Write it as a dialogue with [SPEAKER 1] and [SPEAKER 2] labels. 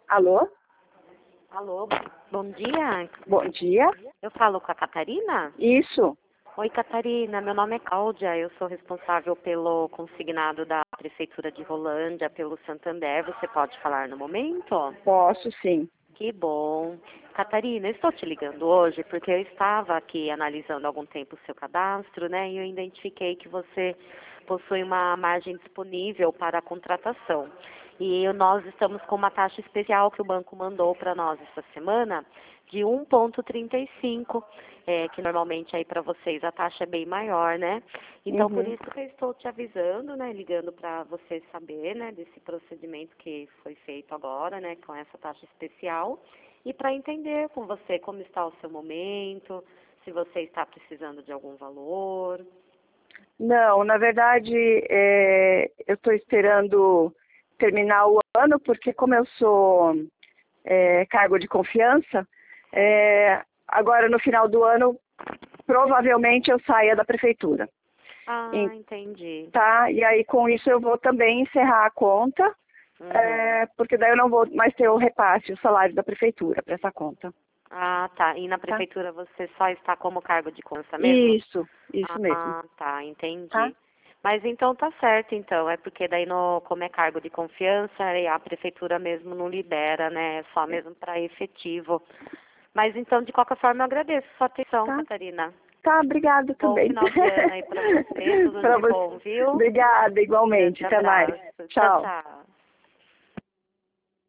[SPEAKER 1] Alô?
[SPEAKER 2] Alô, bom dia.
[SPEAKER 1] Bom dia.
[SPEAKER 2] Eu falo com a Catarina?
[SPEAKER 1] Isso.
[SPEAKER 2] Oi, Catarina. Meu nome é Cláudia. Eu sou responsável pelo consignado da Prefeitura de Rolândia, pelo Santander. Você pode falar no momento?
[SPEAKER 1] Posso, sim.
[SPEAKER 2] Que bom. Catarina, eu estou te ligando hoje porque eu estava aqui analisando há algum tempo o seu cadastro, né? E eu identifiquei que você possui uma margem disponível para a contratação. E nós estamos com uma taxa especial que o banco mandou para nós essa semana de 1,35, que normalmente aí para vocês a taxa é bem maior, né? Então, por isso que eu estou te avisando, né? Ligando para você saber, né? Desse procedimento que foi feito agora, né? Com essa taxa especial. E para entender com você como está o seu momento, se você está precisando de algum valor.
[SPEAKER 1] Não, na verdade, eu estou esperando terminar o ano, porque como eu sou cargo de confiança, agora no final do ano, provavelmente eu saia da prefeitura.
[SPEAKER 2] Ah, entendi.
[SPEAKER 1] Tá? E aí com isso eu vou também encerrar a conta, porque daí eu não vou mais ter o repasse, o salário da prefeitura para essa conta.
[SPEAKER 2] Ah, tá. E na prefeitura você só está como cargo de conta mesmo?
[SPEAKER 1] Isso mesmo.
[SPEAKER 2] Ah, tá, entendi.
[SPEAKER 1] Tá?
[SPEAKER 2] Mas então tá certo, então. É porque daí, como é cargo de confiança, aí a prefeitura mesmo não libera, né? É só mesmo para efetivo. Mas então, de qualquer forma, eu agradeço a sua atenção,
[SPEAKER 1] Tá.
[SPEAKER 2] Catarina.
[SPEAKER 1] Tá, obrigada
[SPEAKER 2] Bom
[SPEAKER 1] também.
[SPEAKER 2] final de ano aí pra você, tudo
[SPEAKER 1] Pra
[SPEAKER 2] de
[SPEAKER 1] você.
[SPEAKER 2] bom, viu?
[SPEAKER 1] Obrigada, igualmente.
[SPEAKER 2] Grande
[SPEAKER 1] Até mais.
[SPEAKER 2] abraço. Tchau,
[SPEAKER 1] Tchau.
[SPEAKER 2] tchau.